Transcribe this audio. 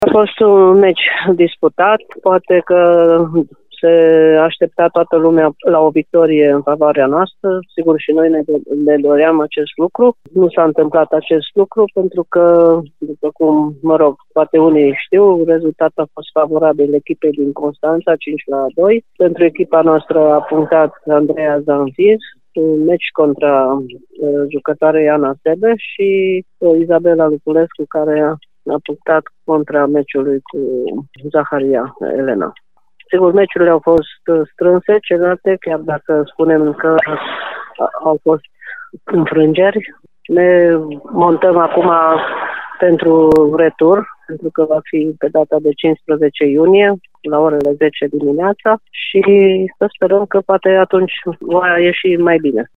A fost un meci disputat, poate că se aștepta toată lumea la o victorie în favoarea noastră. Sigur și noi ne doream acest lucru. Nu s-a întâmplat acest lucru pentru că, după cum, poate unii știu, rezultatul a fost favorabil echipei din Constanța, 5-2. Pentru echipa noastră a punctat Andreea Zanfiz, un meci contra jucătoarei Ana Sebe și Izabela Luculescu, care a punctat contra meciului cu Zaharia Elena. Sigur, meciurile au fost strânse, celelalte, chiar dacă spunem că au fost înfrângeri. Ne montăm acum pentru retur, pentru că va fi pe data de 15 iunie, la orele 10 dimineața și să sperăm că poate atunci va ieși mai bine.